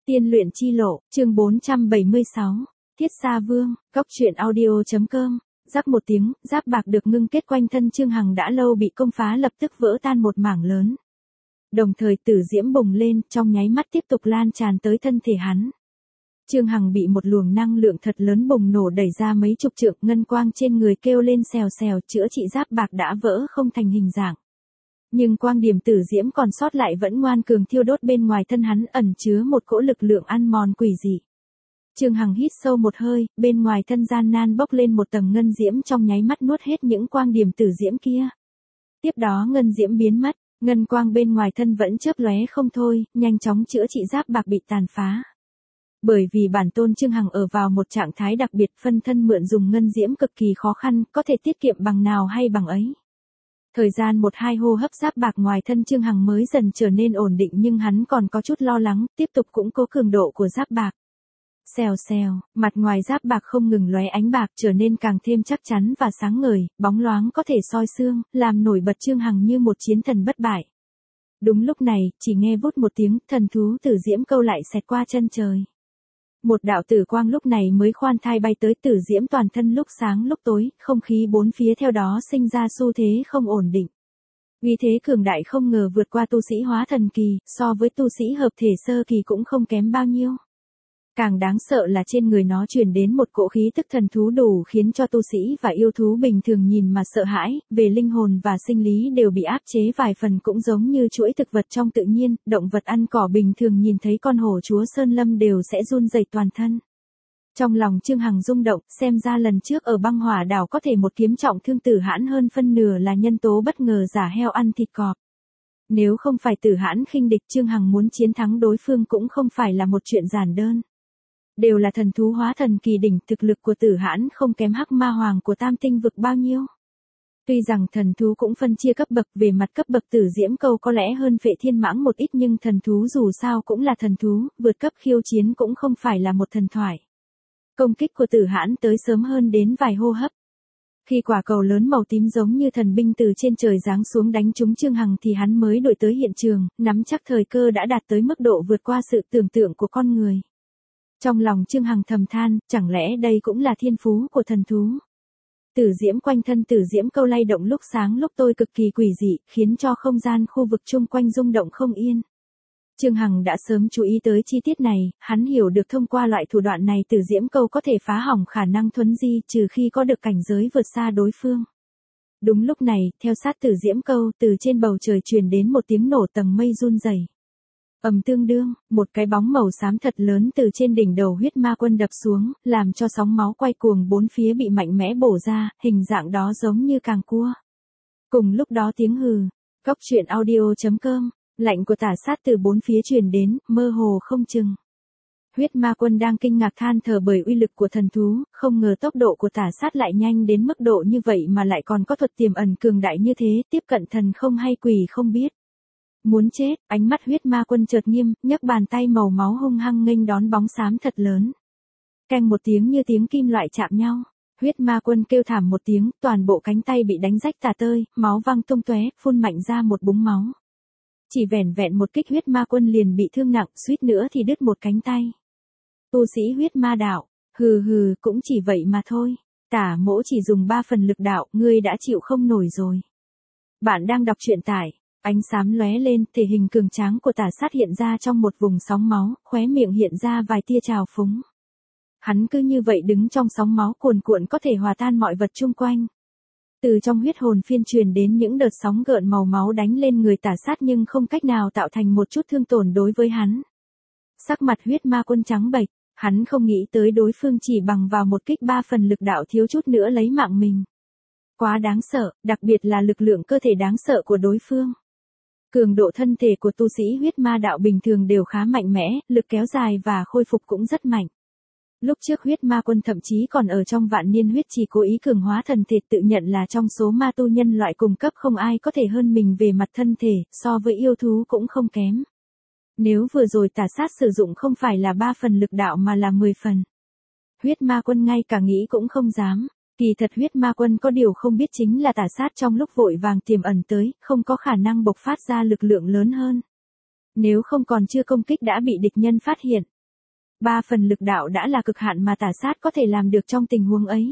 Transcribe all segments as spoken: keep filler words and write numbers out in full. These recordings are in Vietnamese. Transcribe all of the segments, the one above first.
Tiên luyện chi lộ, chương bốn trăm bảy mươi sáu, Thiết Sa Vương, Cóc truyện audio.com. Rắc một tiếng, giáp bạc được ngưng kết quanh thân Trương Hằng đã lâu bị công phá lập tức vỡ tan một mảng lớn. Đồng thời tử diễm bùng lên, trong nháy mắt tiếp tục lan tràn tới thân thể hắn. Trương Hằng bị một luồng năng lượng thật lớn bùng nổ đẩy ra mấy chục trượng, ngân quang trên người kêu lên xèo xèo, chữa trị giáp bạc đã vỡ không thành hình dạng. Nhưng quang điểm tử diễm còn sót lại vẫn ngoan cường thiêu đốt bên ngoài thân hắn, ẩn chứa một cỗ lực lượng ăn mòn quỷ dị. Trương Hằng hít sâu một hơi, bên ngoài thân gian nan bốc lên một tầng ngân diễm, trong nháy mắt nuốt hết những quang điểm tử diễm kia. Tiếp đó ngân diễm biến mất, ngân quang bên ngoài thân vẫn chớp lóe không thôi, nhanh chóng chữa trị giáp bạc bị tàn phá. Bởi vì bản tôn Trương Hằng ở vào một trạng thái đặc biệt, phân thân mượn dùng ngân diễm cực kỳ khó khăn, có thể tiết kiệm bằng nào hay bằng ấy. Thời gian một hai hô hấp giáp bạc ngoài thân Trương Hằng mới dần trở nên ổn định, nhưng hắn còn có chút lo lắng, tiếp tục củng cố cường độ của giáp bạc. Xèo xèo, mặt ngoài giáp bạc không ngừng lóe ánh bạc, trở nên càng thêm chắc chắn và sáng ngời, bóng loáng có thể soi xương, làm nổi bật Trương Hằng như một chiến thần bất bại. Đúng lúc này, chỉ nghe vút một tiếng, thần thú tử diễm câu lại xẹt qua chân trời. Một đạo tử quang lúc này mới khoan thai bay tới, tử diễm toàn thân lúc sáng lúc tối, không khí bốn phía theo đó sinh ra xu thế không ổn định. Uy thế cường đại không ngờ vượt qua tu sĩ hóa thần kỳ, so với tu sĩ hợp thể sơ kỳ cũng không kém bao nhiêu. Càng đáng sợ là trên người nó truyền đến một cỗ khí tức thần thú đủ khiến cho tu sĩ và yêu thú bình thường nhìn mà sợ hãi, về linh hồn và sinh lý đều bị áp chế vài phần, cũng giống như chuỗi thực vật trong tự nhiên, động vật ăn cỏ bình thường nhìn thấy con hổ chúa Sơn Lâm đều sẽ run rẩy toàn thân. Trong lòng Trương Hằng rung động, xem ra lần trước ở băng hỏa đảo có thể một kiếm trọng thương Tử Hãn hơn phân nửa là nhân tố bất ngờ giả heo ăn thịt cọp. Nếu không phải Tử Hãn khinh địch, Trương Hằng muốn chiến thắng đối phương cũng không phải là một chuyện giản đơn. Đều là thần thú hóa thần kỳ đỉnh, thực lực của Tử Hãn không kém Hắc Ma Hoàng của Tam Tinh vực bao nhiêu. Tuy rằng thần thú cũng phân chia cấp bậc, về mặt cấp bậc Tử Diễm Câu có lẽ hơn Phệ Thiên Mãng một ít, nhưng thần thú dù sao cũng là thần thú, vượt cấp khiêu chiến cũng không phải là một thần thoại. Công kích của Tử Hãn tới sớm hơn đến vài hô hấp. Khi quả cầu lớn màu tím giống như thần binh từ trên trời giáng xuống đánh trúng Trương Hằng thì hắn mới đuổi tới hiện trường, nắm chắc thời cơ đã đạt tới mức độ vượt qua sự tưởng tượng của con người. Trong lòng Trương Hằng thầm than, chẳng lẽ đây cũng là thiên phú của thần thú. Tử diễm quanh thân Tử Diễm Câu lay động lúc sáng lúc tối cực kỳ quỷ dị, khiến cho không gian khu vực chung quanh rung động không yên. Trương Hằng đã sớm chú ý tới chi tiết này, hắn hiểu được thông qua loại thủ đoạn này Tử Diễm Câu có thể phá hỏng khả năng thuấn di, trừ khi có được cảnh giới vượt xa đối phương. Đúng lúc này, theo sát Tử Diễm Câu, từ trên bầu trời truyền đến một tiếng nổ, tầng mây run rẩy. Ầm tương đương, một cái bóng màu xám thật lớn từ trên đỉnh đầu Huyết Ma Quân đập xuống, làm cho sóng máu quay cuồng bốn phía bị mạnh mẽ bổ ra, hình dạng đó giống như càng cua. Cùng lúc đó tiếng hừ, Cóc truyện audio.com, lạnh của tả sát từ bốn phía truyền đến, mơ hồ không chừng. Huyết Ma Quân đang kinh ngạc than thở bởi uy lực của thần thú, không ngờ tốc độ của tả sát lại nhanh đến mức độ như vậy mà lại còn có thuật tiềm ẩn cường đại như thế, tiếp cận thần không hay quỷ không biết. Muốn chết, ánh mắt Huyết Ma Quân chợt nghiêm, nhấc bàn tay màu máu hung hăng nghênh đón bóng xám thật lớn. Keng một tiếng như tiếng kim loại chạm nhau. Huyết Ma Quân kêu thảm một tiếng, toàn bộ cánh tay bị đánh rách tả tơi, máu văng tung tóe, phun mạnh ra một búng máu. Chỉ vẻn vẹn một kích Huyết Ma Quân liền bị thương nặng, suýt nữa thì đứt một cánh tay. Tu sĩ Huyết Ma đạo, hừ hừ, cũng chỉ vậy mà thôi. Tả mỗ chỉ dùng ba phần lực đạo, ngươi đã chịu không nổi rồi. Bạn đang đọc truyện tải. Ánh xám lóe lên, thể hình cường tráng của tả sát hiện ra trong một vùng sóng máu, khóe miệng hiện ra vài tia trào phúng. Hắn cứ như vậy đứng trong sóng máu cuồn cuộn có thể hòa tan mọi vật chung quanh. Từ trong huyết hồn phiên truyền đến những đợt sóng gợn màu máu đánh lên người tả sát nhưng không cách nào tạo thành một chút thương tổn đối với hắn. Sắc mặt Huyết Ma Quân trắng bệch, hắn không nghĩ tới đối phương chỉ bằng vào một kích ba phần lực đạo thiếu chút nữa lấy mạng mình. Quá đáng sợ, đặc biệt là lực lượng cơ thể đáng sợ của đối phương. Cường độ thân thể của tu sĩ Huyết Ma đạo bình thường đều khá mạnh mẽ, lực kéo dài và khôi phục cũng rất mạnh. Lúc trước Huyết Ma Quân thậm chí còn ở trong vạn niên huyết trì cố ý cường hóa thần thể, tự nhận là trong số ma tu nhân loại cùng cấp không ai có thể hơn mình về mặt thân thể, so với yêu thú cũng không kém. Nếu vừa rồi tả sát sử dụng không phải là ba phần lực đạo mà là mười phần. Huyết Ma Quân ngay cả nghĩ cũng không dám. Kỳ thật Huyết Ma Quân có điều không biết chính là tả sát trong lúc vội vàng tiềm ẩn tới, không có khả năng bộc phát ra lực lượng lớn hơn. Nếu không còn chưa công kích đã bị địch nhân phát hiện. Ba phần lực đạo đã là cực hạn mà Tả Sát có thể làm được trong tình huống ấy.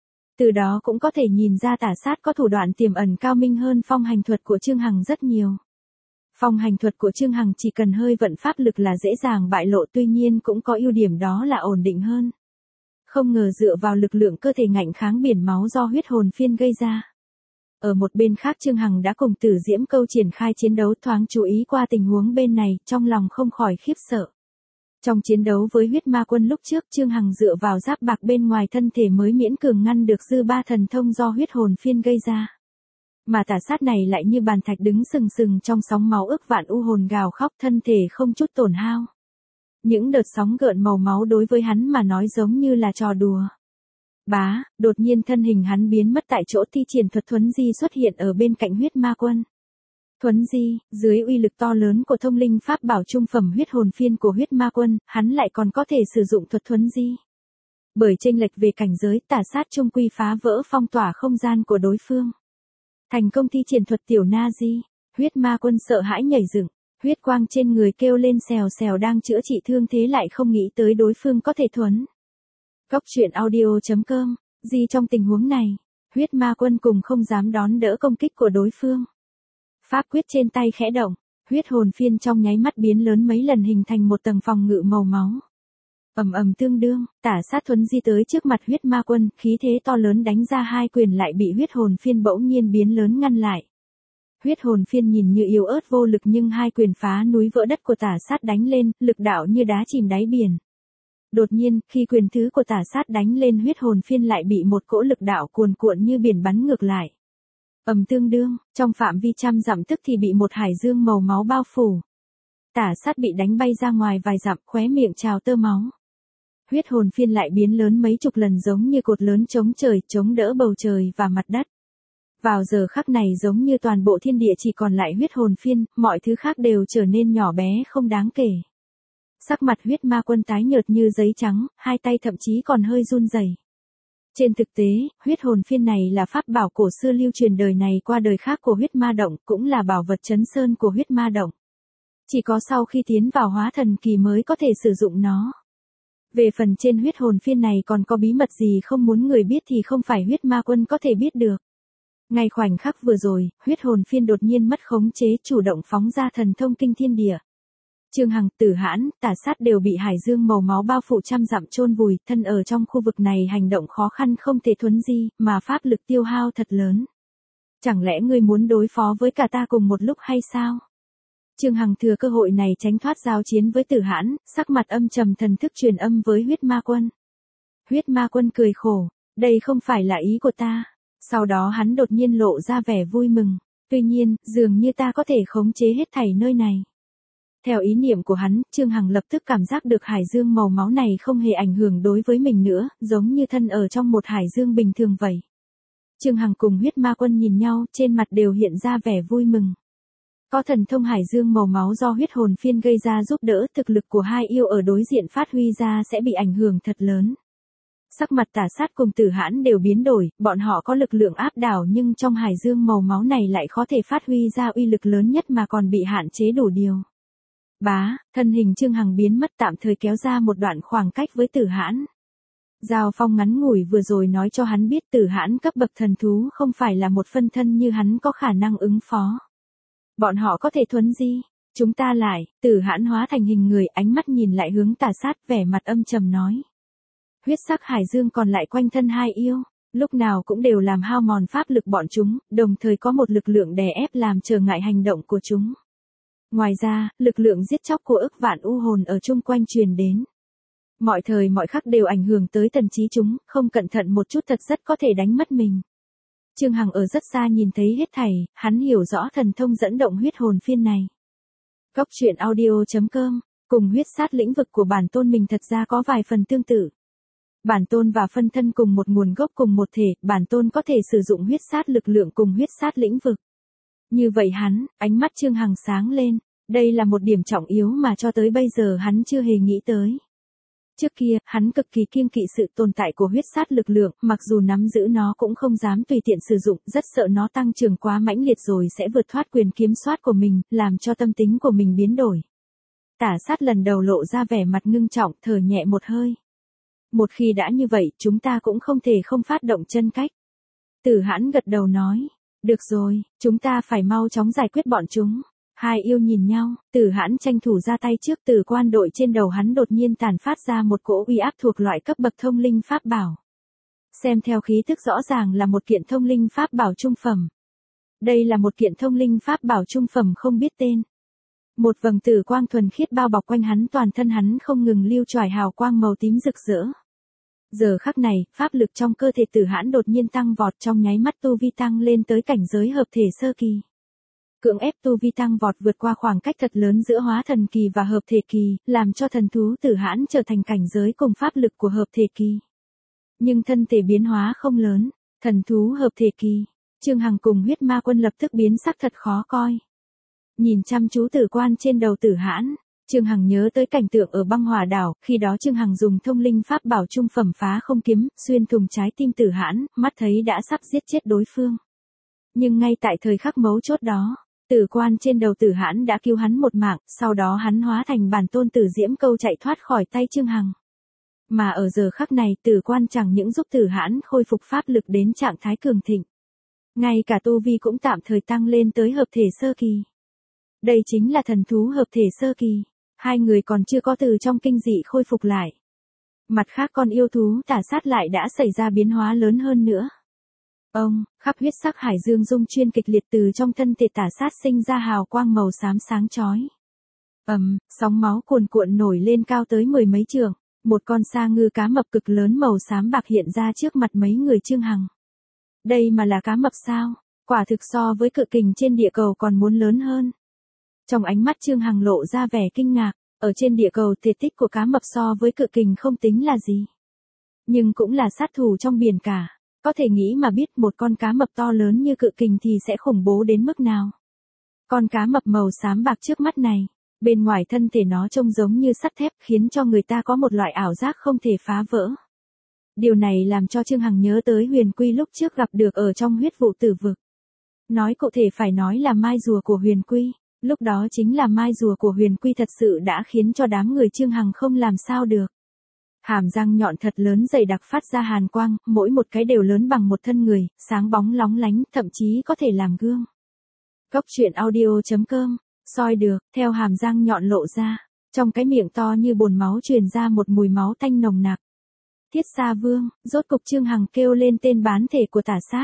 Từ đó cũng có thể nhìn ra Tả Sát có thủ đoạn tiềm ẩn cao minh hơn phong hành thuật của Trương Hằng rất nhiều. Phong hành thuật của Trương Hằng chỉ cần hơi vận pháp lực là dễ dàng bại lộ, tuy nhiên cũng có ưu điểm đó là ổn định hơn. Không ngờ dựa vào lực lượng cơ thể ngạnh kháng biển máu do huyết hồn phiên gây ra. Ở một bên khác Trương Hằng đã cùng Tử Diễm Câu triển khai chiến đấu, thoáng chú ý qua tình huống bên này, trong lòng không khỏi khiếp sợ. Trong chiến đấu với huyết ma quân lúc trước, Trương Hằng dựa vào giáp bạc bên ngoài thân thể mới miễn cường ngăn được dư ba thần thông do huyết hồn phiên gây ra. Mà Tả Sát này lại như bàn thạch đứng sừng sừng trong sóng máu ức vạn u hồn gào khóc, thân thể không chút tổn hao. Những đợt sóng gợn màu máu đối với hắn mà nói giống như là trò đùa. Bá, đột nhiên thân hình hắn biến mất tại chỗ, thi triển thuật thuấn di xuất hiện ở bên cạnh huyết ma quân. Thuấn di, dưới uy lực to lớn của thông linh pháp bảo trung phẩm huyết hồn phiên của huyết ma quân, hắn lại còn có thể sử dụng thuật thuấn di. Bởi chênh lệch về cảnh giới, Tả Sát chung quy phá vỡ phong tỏa không gian của đối phương. Thành công thi triển thuật tiểu na di, huyết ma quân sợ hãi nhảy dựng, huyết quang trên người kêu lên xèo xèo, đang chữa trị thương thế lại không nghĩ tới đối phương có thể thuấn. Góc truyện audio chấm com, gì trong tình huống này, huyết ma quân cùng không dám đón đỡ công kích của đối phương. Pháp quyết trên tay khẽ động, huyết hồn phiên trong nháy mắt biến lớn mấy lần hình thành một tầng phòng ngự màu máu. Ầm ầm tương đương, Tả Sát thuấn di tới trước mặt huyết ma quân, khí thế to lớn đánh ra hai quyền lại bị huyết hồn phiên bỗng nhiên biến lớn ngăn lại. Huyết hồn phiên nhìn như yếu ớt vô lực nhưng hai quyền phá núi vỡ đất của Tả Sát đánh lên, lực đạo như đá chìm đáy biển. Đột nhiên, khi quyền thứ của Tả Sát đánh lên, huyết hồn phiên lại bị một cỗ lực đạo cuồn cuộn như biển bắn ngược lại. Ầm tương đương, trong phạm vi trăm dặm tức thì bị một hải dương màu máu bao phủ. Tả Sát bị đánh bay ra ngoài vài dặm, khóe miệng trào tơ máu. Huyết hồn phiên lại biến lớn mấy chục lần giống như cột lớn chống trời, chống đỡ bầu trời và mặt đất. Vào giờ khắc này giống như toàn bộ thiên địa chỉ còn lại huyết hồn phiên, mọi thứ khác đều trở nên nhỏ bé không đáng kể. Sắc mặt huyết ma quân tái nhợt như giấy trắng, hai tay thậm chí còn hơi run rẩy. Trên thực tế, huyết hồn phiên này là pháp bảo cổ xưa lưu truyền đời này qua đời khác của huyết ma động, cũng là bảo vật trấn sơn của huyết ma động. Chỉ có sau khi tiến vào hóa thần kỳ mới có thể sử dụng nó. Về phần trên huyết hồn phiên này còn có bí mật gì không muốn người biết thì không phải huyết ma quân có thể biết được. Ngay khoảnh khắc vừa rồi, huyết hồn phiên đột nhiên mất khống chế, chủ động phóng ra thần thông kinh thiên địa. Trương Hằng, Tử Hãn, Tả Sát đều bị hải dương màu máu bao phủ trăm dặm chôn vùi, thân ở trong khu vực này hành động khó khăn không thể thuấn di, mà pháp lực tiêu hao thật lớn. Chẳng lẽ ngươi muốn đối phó với cả ta cùng một lúc hay sao? Trương Hằng thừa cơ hội này tránh thoát giao chiến với Tử Hãn, sắc mặt âm trầm, thần thức truyền âm với huyết ma quân. Huyết ma quân cười khổ, đây không phải là ý của ta. Sau đó hắn đột nhiên lộ ra vẻ vui mừng, tuy nhiên, dường như ta có thể khống chế hết thảy nơi này. Theo ý niệm của hắn, Trương Hằng lập tức cảm giác được hải dương màu máu này không hề ảnh hưởng đối với mình nữa, giống như thân ở trong một hải dương bình thường vậy. Trương Hằng cùng huyết ma quân nhìn nhau, trên mặt đều hiện ra vẻ vui mừng. Có thần thông hải dương màu máu do huyết hồn phiên gây ra giúp đỡ, thực lực của hai yêu ở đối diện phát huy ra sẽ bị ảnh hưởng thật lớn. Sắc mặt Tả Sát cùng Tử Hãn đều biến đổi, bọn họ có lực lượng áp đảo nhưng trong hải dương màu máu này lại khó thể phát huy ra uy lực lớn nhất mà còn bị hạn chế đủ điều. Bá, thân hình Trương Hằng biến mất, tạm thời kéo ra một đoạn khoảng cách với Tử Hãn. Giao phong ngắn ngủi vừa rồi nói cho hắn biết Tử Hãn cấp bậc thần thú không phải là một phân thân như hắn có khả năng ứng phó. Bọn họ có thể thuấn di, chúng ta lại, Tử Hãn hóa thành hình người, ánh mắt nhìn lại hướng Tả Sát, vẻ mặt âm trầm nói. Huyết sắc hải dương còn lại quanh thân hai yêu, lúc nào cũng đều làm hao mòn pháp lực bọn chúng, đồng thời có một lực lượng đè ép làm trở ngại hành động của chúng. Ngoài ra, lực lượng giết chóc của ức vạn u hồn ở chung quanh truyền đến. Mọi thời mọi khắc đều ảnh hưởng tới thần trí chúng, không cẩn thận một chút thật rất có thể đánh mất mình. Trương Hằng ở rất xa nhìn thấy hết thảy, hắn hiểu rõ thần thông dẫn động huyết hồn phiên này. Góc truyện audio chấm com, cùng huyết sát lĩnh vực của bản tôn mình thật ra có vài phần tương tự. Bản tôn và phân thân cùng một nguồn gốc cùng một thể, bản tôn có thể sử dụng huyết sát lực lượng cùng huyết sát lĩnh vực. Như vậy hắn, ánh mắt Trương Hằng sáng lên, đây là một điểm trọng yếu mà cho tới bây giờ hắn chưa hề nghĩ tới. Trước kia, hắn cực kỳ kiêng kỵ sự tồn tại của huyết sát lực lượng, mặc dù nắm giữ nó cũng không dám tùy tiện sử dụng, rất sợ nó tăng trưởng quá mãnh liệt rồi sẽ vượt thoát quyền kiểm soát của mình, làm cho tâm tính của mình biến đổi. Tả Sát lần đầu lộ ra vẻ mặt ngưng trọng, thở nhẹ một hơi. Một khi đã như vậy, chúng ta cũng không thể không phát động chân cách. Tử Hãn gật đầu nói. Được rồi, chúng ta phải mau chóng giải quyết bọn chúng. Hai yêu nhìn nhau, Tử Hãn tranh thủ ra tay trước, Tử Quan đội trên đầu hắn đột nhiên tản phát ra một cỗ uy áp thuộc loại cấp bậc thông linh pháp bảo. Xem theo khí tức rõ ràng là một kiện thông linh pháp bảo trung phẩm. Đây là một kiện thông linh pháp bảo trung phẩm không biết tên. Một vầng tử quang thuần khiết bao bọc quanh hắn, toàn thân hắn không ngừng lưu choài hào quang màu tím rực rỡ. Giờ khắc này, pháp lực trong cơ thể Tử Hãn đột nhiên tăng vọt, trong nháy mắt tu vi tăng lên tới cảnh giới hợp thể sơ kỳ. Cưỡng ép tu vi tăng vọt vượt qua khoảng cách thật lớn giữa hóa thần kỳ và hợp thể kỳ, làm cho thần thú Tử Hãn trở thành cảnh giới cùng pháp lực của hợp thể kỳ. Nhưng thân thể biến hóa không lớn, thần thú hợp thể kỳ, Trương Hằng cùng Huyết Ma Quân lập tức biến sắc thật khó coi. Nhìn chăm chú Tử Quan trên đầu Tử Hãn, Trương Hằng nhớ tới cảnh tượng ở băng hỏa đảo, khi đó Trương Hằng dùng thông linh pháp bảo trung phẩm phá không kiếm, xuyên thủng trái tim Tử Hãn, mắt thấy đã sắp giết chết đối phương. Nhưng ngay tại thời khắc mấu chốt đó, Tử Quan trên đầu Tử Hãn đã cứu hắn một mạng, sau đó hắn hóa thành bản tôn Tử Diễm Câu chạy thoát khỏi tay Trương Hằng. Mà ở giờ khắc này, Tử Quan chẳng những giúp Tử Hãn khôi phục pháp lực đến trạng thái cường thịnh, ngay cả tu vi cũng tạm thời tăng lên tới hợp thể sơ kỳ. Đây chính là thần thú hợp thể sơ kỳ. Hai người còn chưa có từ trong kinh dị khôi phục lại. Mặt khác con yêu thú Tả Sát lại đã xảy ra biến hóa lớn hơn nữa. Ông, khắp huyết sắc hải dương dung chuyên kịch liệt, từ trong thân thể Tả Sát sinh ra hào quang màu xám sáng chói. Ầm, um, sóng máu cuồn cuộn nổi lên cao tới mười mấy trượng, một con sa ngư cá mập cực lớn màu xám bạc hiện ra trước mặt mấy người Trương Hằng. Đây mà là cá mập sao? Quả thực so với cự kình trên địa cầu còn muốn lớn hơn. Trong ánh mắt Trương Hằng lộ ra vẻ kinh ngạc, ở trên địa cầu thể tích của cá mập so với cự kình không tính là gì. Nhưng cũng là sát thủ trong biển cả, có thể nghĩ mà biết một con cá mập to lớn như cự kình thì sẽ khủng bố đến mức nào. Con cá mập màu xám bạc trước mắt này, bên ngoài thân thể nó trông giống như sắt thép, khiến cho người ta có một loại ảo giác không thể phá vỡ. Điều này làm cho Trương Hằng nhớ tới Huyền Quy lúc trước gặp được ở trong huyết vụ tử vực. Nói cụ thể phải nói là mai rùa của Huyền Quy. Lúc đó chính là mai rùa của Huyền Quy thật sự đã khiến cho đám người Trương Hằng không làm sao được. Hàm răng nhọn thật lớn dày đặc phát ra hàn quang, mỗi một cái đều lớn bằng một thân người, sáng bóng lóng lánh, thậm chí có thể làm gương. Cốc truyện audio chấm com, soi được, theo hàm răng nhọn lộ ra, trong cái miệng to như bồn máu truyền ra một mùi máu tanh nồng nặc. Thiết Sa Vương, rốt cục Trương Hằng kêu lên tên bán thể của Tả Sát.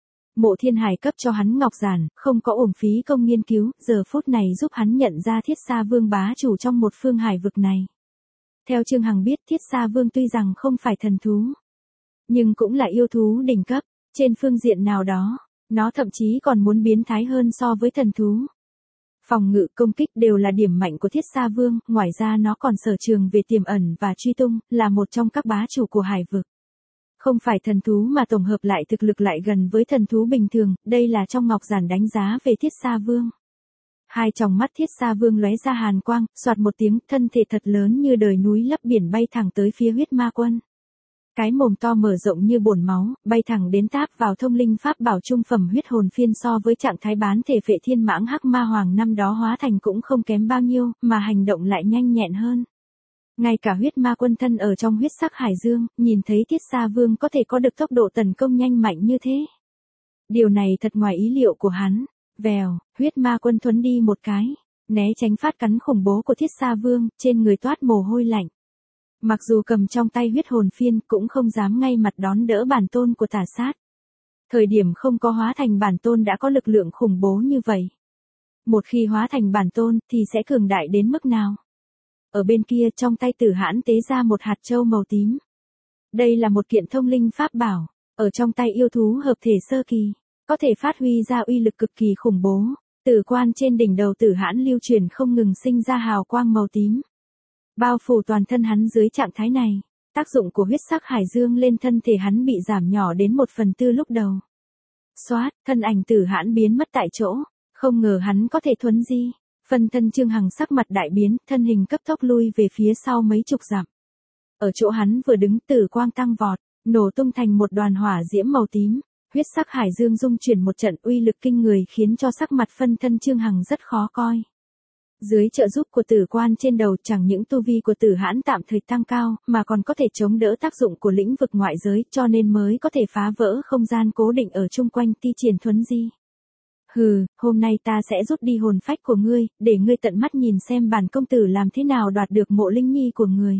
Mộ Thiên Hải cấp cho hắn ngọc giản, không có uổng phí công nghiên cứu, giờ phút này giúp hắn nhận ra Thiết Sa Vương bá chủ trong một phương hải vực này. Theo Trương Hằng biết, Thiết Sa Vương tuy rằng không phải thần thú, nhưng cũng là yêu thú đỉnh cấp, trên phương diện nào đó, nó thậm chí còn muốn biến thái hơn so với thần thú. Phòng ngự công kích đều là điểm mạnh của Thiết Sa Vương, ngoài ra nó còn sở trường về tiềm ẩn và truy tung, là một trong các bá chủ của hải vực. Không phải thần thú mà tổng hợp lại thực lực lại gần với thần thú bình thường, đây là trong ngọc giản đánh giá về Thiết Sa Vương. Hai tròng mắt Thiết Sa Vương lóe ra hàn quang, soạt một tiếng, thân thể thật lớn như đồi núi lấp biển bay thẳng tới phía Huyết Ma Quân. Cái mồm to mở rộng như bồn máu, bay thẳng đến táp vào thông linh pháp bảo trung phẩm huyết hồn phiên, so với trạng thái bán thể Phệ Thiên Mãng Hắc Ma Hoàng năm đó hóa thành cũng không kém bao nhiêu, mà hành động lại nhanh nhẹn hơn. Ngay cả Huyết Ma Quân thân ở trong huyết sắc hải dương, nhìn thấy Thiết Sa Vương có thể có được tốc độ tấn công nhanh mạnh như thế. Điều này thật ngoài ý liệu của hắn. Vèo, Huyết Ma Quân thuấn đi một cái, né tránh phát cắn khủng bố của Thiết Sa Vương, trên người toát mồ hôi lạnh. Mặc dù cầm trong tay huyết hồn phiên, cũng không dám ngay mặt đón đỡ bản tôn của Tả Sát. Thời điểm không có hóa thành bản tôn đã có lực lượng khủng bố như vậy. Một khi hóa thành bản tôn thì sẽ cường đại đến mức nào? Ở bên kia, trong tay Tử Hãn tế ra một hạt châu màu tím. Đây là một kiện thông linh pháp bảo, ở trong tay yêu thú hợp thể sơ kỳ, có thể phát huy ra uy lực cực kỳ khủng bố. Tử quan trên đỉnh đầu Tử Hãn lưu chuyển không ngừng sinh ra hào quang màu tím, bao phủ toàn thân hắn. Dưới trạng thái này, tác dụng của huyết sắc hải dương lên thân thể hắn bị giảm nhỏ đến một phần tư lúc đầu. Xoát, thân ảnh Tử Hãn biến mất tại chỗ, không ngờ hắn có thể thuấn di. Phân thân Trương Hằng sắc mặt đại biến, thân hình cấp tốc lui về phía sau mấy chục dặm. Ở chỗ hắn vừa đứng, tử quang tăng vọt, nổ tung thành một đoàn hỏa diễm màu tím, huyết sắc hải dương dung chuyển một trận, uy lực kinh người khiến cho sắc mặt phân thân Trương Hằng rất khó coi. Dưới trợ giúp của tử quan trên đầu, chẳng những tu vi của Tử Hãn tạm thời tăng cao, mà còn có thể chống đỡ tác dụng của lĩnh vực ngoại giới, cho nên mới có thể phá vỡ không gian cố định ở chung quanh Ti Triển Thuấn Di. Hừ, hôm nay ta sẽ rút đi hồn phách của ngươi, để ngươi tận mắt nhìn xem bản công tử làm thế nào đoạt được mộ linh nhi của người.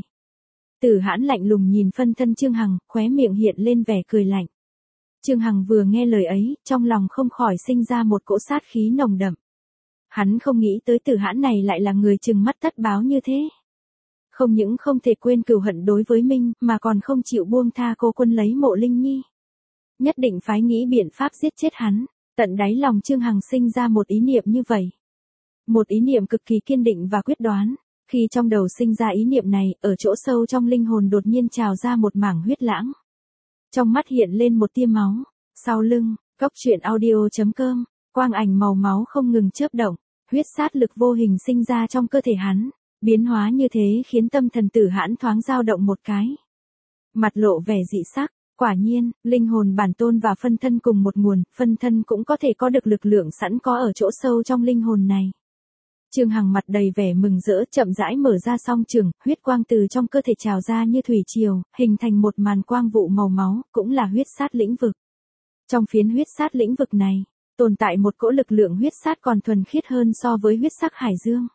Tử Hãn lạnh lùng nhìn phân thân Trương Hằng, khóe miệng hiện lên vẻ cười lạnh. Trương Hằng vừa nghe lời ấy, trong lòng không khỏi sinh ra một cỗ sát khí nồng đậm. Hắn không nghĩ tới Tử Hãn này lại là người trừng mắt tất báo như thế. Không những không thể quên cừu hận đối với Minh, mà còn không chịu buông tha cô quân lấy mộ linh nhi. Nhất định phải nghĩ biện pháp giết chết hắn. Tận đáy lòng Trương Hằng sinh ra một ý niệm như vậy. Một ý niệm cực kỳ kiên định và quyết đoán. Khi trong đầu sinh ra ý niệm này, ở chỗ sâu trong linh hồn đột nhiên trào ra một mảng huyết lãng. Trong mắt hiện lên một tia máu. Sau lưng, cốc truyện audio chấm com, quang ảnh màu máu không ngừng chớp động. Huyết sát lực vô hình sinh ra trong cơ thể hắn. Biến hóa như thế khiến tâm thần Tử Hãn thoáng dao động một cái. Mặt lộ vẻ dị sắc. Quả nhiên, linh hồn bản tôn và phân thân cùng một nguồn, phân thân cũng có thể có được lực lượng sẵn có ở chỗ sâu trong linh hồn này. Trương Hằng mặt đầy vẻ mừng rỡ, chậm rãi mở ra song trường, huyết quang từ trong cơ thể trào ra như thủy triều, hình thành một màn quang vụ màu máu, cũng là huyết sát lĩnh vực. Trong phiến huyết sát lĩnh vực này, tồn tại một cỗ lực lượng huyết sát còn thuần khiết hơn so với huyết sắc hải dương.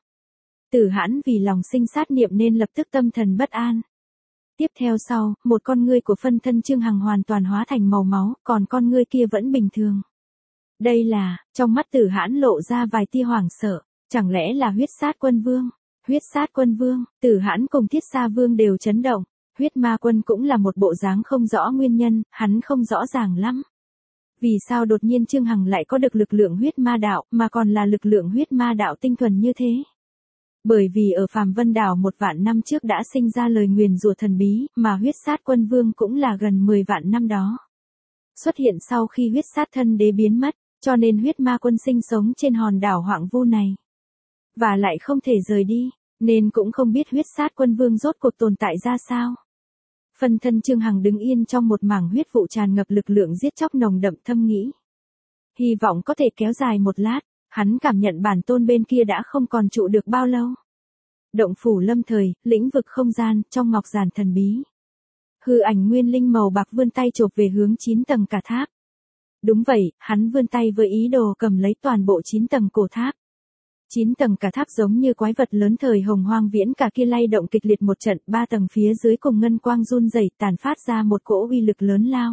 Tử Hãn vì lòng sinh sát niệm nên lập tức tâm thần bất an. Tiếp theo sau, một con ngươi của phân thân Trương Hằng hoàn toàn hóa thành màu máu, còn con ngươi kia vẫn bình thường. Đây là, trong mắt Tử Hãn lộ ra vài tia hoảng sợ, chẳng lẽ là huyết sát quân vương? Huyết sát quân vương, Tử Hãn cùng Thiết Sa Vương đều chấn động, huyết ma quân cũng là một bộ dáng không rõ nguyên nhân, hắn không rõ ràng lắm. Vì sao đột nhiên Trương Hằng lại có được lực lượng huyết ma đạo, mà còn là lực lượng huyết ma đạo tinh thuần như thế? Bởi vì ở Phàm Vân Đảo một vạn năm trước đã sinh ra lời nguyền rủa thần bí, mà huyết sát quân vương cũng là gần mười vạn năm đó. Xuất hiện sau khi huyết sát thân đế biến mất, cho nên huyết ma quân sinh sống trên hòn đảo Hoạng Vu này. Và lại không thể rời đi, nên cũng không biết huyết sát quân vương rốt cuộc tồn tại ra sao. Phân thân Trương Hằng đứng yên trong một mảng huyết vụ tràn ngập lực lượng giết chóc nồng đậm, thâm nghĩ. Hy vọng có thể kéo dài một lát. Hắn cảm nhận bản tôn bên kia đã không còn trụ được bao lâu. Động phủ lâm thời, lĩnh vực không gian, trong ngọc giản thần bí. Hư ảnh nguyên linh màu bạc vươn tay chộp về hướng chín tầng cả tháp. Đúng vậy, hắn vươn tay với ý đồ cầm lấy toàn bộ chín tầng cổ tháp. Chín tầng cả tháp giống như quái vật lớn thời hồng hoang viễn cả kia lay động kịch liệt một trận, ba tầng phía dưới cùng ngân quang run rẩy tàn phát ra một cỗ uy lực lớn lao.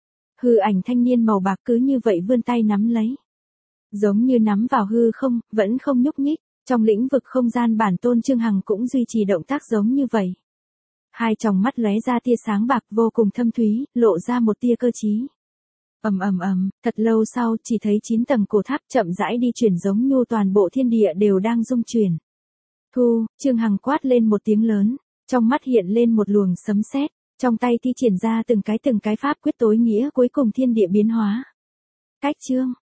Hư ảnh thanh niên màu bạc cứ như vậy vươn tay nắm lấy. Giống như nắm vào hư không, vẫn không nhúc nhích, trong lĩnh vực không gian bản tôn Trương Hằng cũng duy trì động tác giống như vậy. Hai tròng mắt lóe ra tia sáng bạc vô cùng thâm thúy, lộ ra một tia cơ trí. Ầm ầm ầm, thật lâu sau, chỉ thấy chín tầng cổ tháp chậm rãi đi chuyển giống như toàn bộ thiên địa đều đang rung chuyển. Thu, Trương Hằng quát lên một tiếng lớn, trong mắt hiện lên một luồng sấm sét, trong tay thi triển ra từng cái từng cái pháp quyết tối nghĩa cuối cùng thiên địa biến hóa. Cách chương